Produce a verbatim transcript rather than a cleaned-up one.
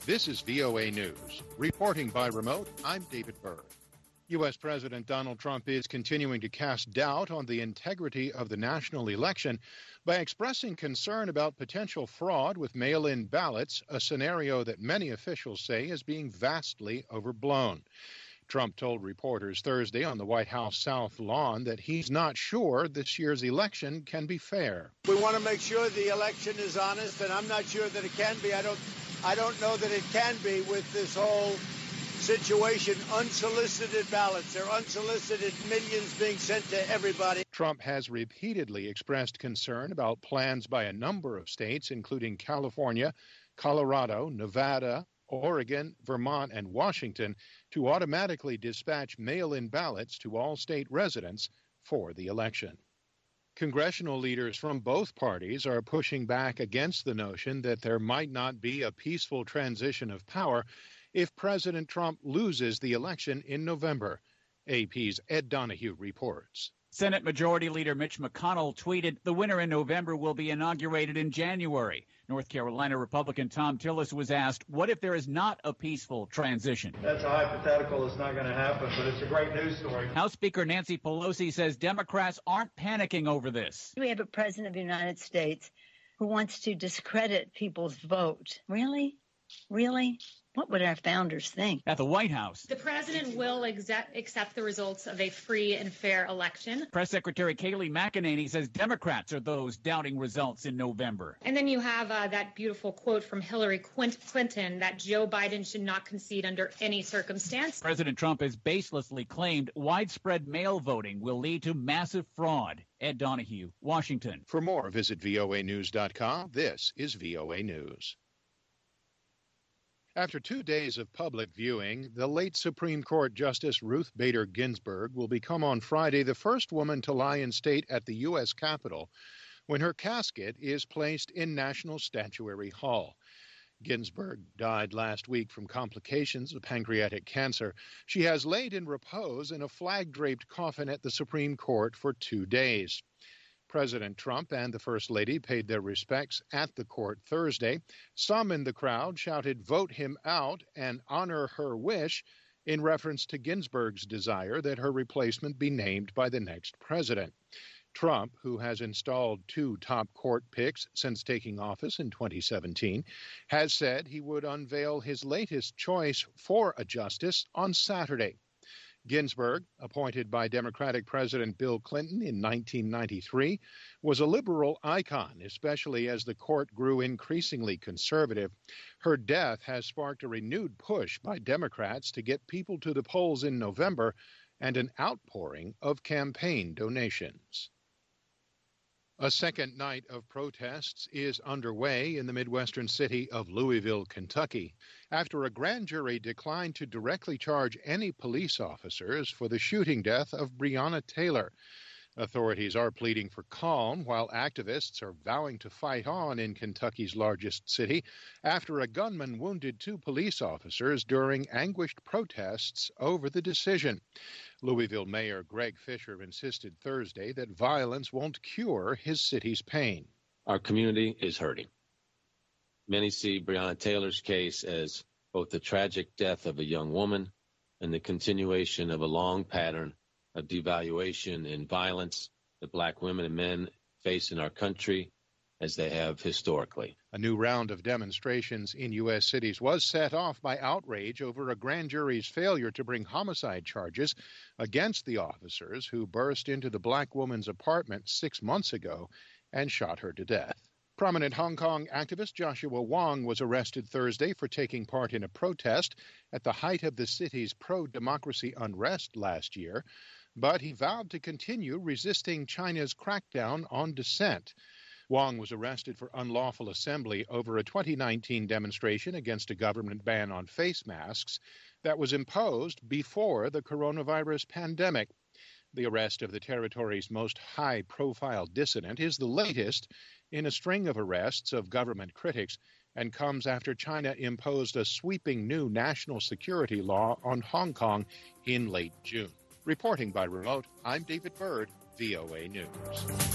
This is V O A News. Reporting by remote, I'm David Byrd. U S. President Donald Trump is continuing to cast doubt on the integrity of the national election by expressing concern about potential fraud with mail-in ballots, a scenario that many officials say is being vastly overblown. Trump told reporters Thursday on the White House South Lawn that he's not sure this year's election can be fair. We want to make sure the election is honest, and I'm not sure that it can be. I don't, I don't know that it can be with this whole situation. Unsolicited ballots. There are unsolicited millions being sent to everybody. Trump has repeatedly expressed concern about plans by a number of states, including California, Colorado, Nevada, Oregon, Vermont, and Washington, to automatically dispatch mail-in ballots to all state residents for the election. Congressional leaders from both parties are pushing back against the notion that there might not be a peaceful transition of power if President Trump loses the election in November. A P's Ed Donahue reports. Senate Majority Leader Mitch McConnell tweeted, "The winner in November will be inaugurated in January." North Carolina Republican Thom Tillis was asked, what if there is not a peaceful transition? That's a hypothetical. It's not going to happen, but it's a great news story. House Speaker Nancy Pelosi says Democrats aren't panicking over this. We have a president of the United States who wants to discredit people's vote. Really? Really? What would our founders think? At the White House, the president will exec- accept the results of a free and fair election. Press Secretary Kayleigh McEnany says Democrats are those doubting results in November. And then you have uh, that beautiful quote from Hillary Clinton that Joe Biden should not concede under any circumstance. President Trump has baselessly claimed widespread mail voting will lead to massive fraud. Ed Donahue, Washington. For more, visit V O A news dot com. This is V O A News. After two days of public viewing, the late Supreme Court Justice Ruth Bader Ginsburg will become on Friday the first woman to lie in state at the U S Capitol when her casket is placed in National Statuary Hall. Ginsburg died last week from complications of pancreatic cancer. She has laid in repose in a flag-draped coffin at the Supreme Court for two days. President Trump and the First Lady paid their respects at the court Thursday. Some in the crowd shouted, "Vote him out," and "honor her wish," in reference to Ginsburg's desire that her replacement be named by the next president. Trump, who has installed two top court picks since taking office in twenty seventeen, has said he would unveil his latest choice for a justice on Saturday. Ginsburg, appointed by Democratic President Bill Clinton in nineteen ninety-three, was a liberal icon, especially as the court grew increasingly conservative. Her death has sparked a renewed push by Democrats to get people to the polls in November and an outpouring of campaign donations. A second night of protests is underway in the Midwestern city of Louisville, Kentucky, after a grand jury declined to directly charge any police officers for the shooting death of Breonna Taylor. Authorities are pleading for calm, while activists are vowing to fight on in Kentucky's largest city after a gunman wounded two police officers during anguished protests over the decision. Louisville Mayor Greg Fisher insisted Thursday that violence won't cure his city's pain. Our community is hurting. Many see Breonna Taylor's case as both the tragic death of a young woman and the continuation of a long pattern of devaluation and violence that black women and men face in our country, as they have historically. A new round of demonstrations in U S cities was set off by outrage over a grand jury's failure to bring homicide charges against the officers who burst into the black woman's apartment six months ago and shot her to death. Prominent Hong Kong activist Joshua Wong was arrested Thursday for taking part in a protest at the height of the city's pro-democracy unrest last year, but he vowed to continue resisting China's crackdown on dissent. Wong was arrested for unlawful assembly over a twenty nineteen demonstration against a government ban on face masks that was imposed before the coronavirus pandemic. The arrest of the territory's most high-profile dissident is the latest in a string of arrests of government critics and comes after China imposed a sweeping new national security law on Hong Kong in late June. Reporting by remote, I'm David Byrd, V O A News.